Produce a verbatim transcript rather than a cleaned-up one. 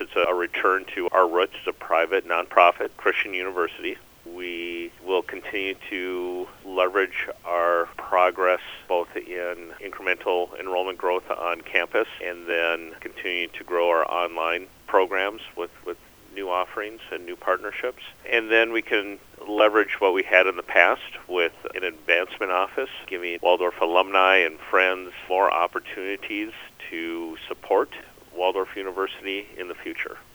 towards a return to our roots as a private, nonprofit Christian university. We will continue to leverage our progress both in incremental enrollment growth on campus and then continue to grow our online programs with, with new offerings and new partnerships. And then we can leverage what we had in the past with an advancement office, giving Waldorf alumni and friends more opportunities to support Waldorf University in the future.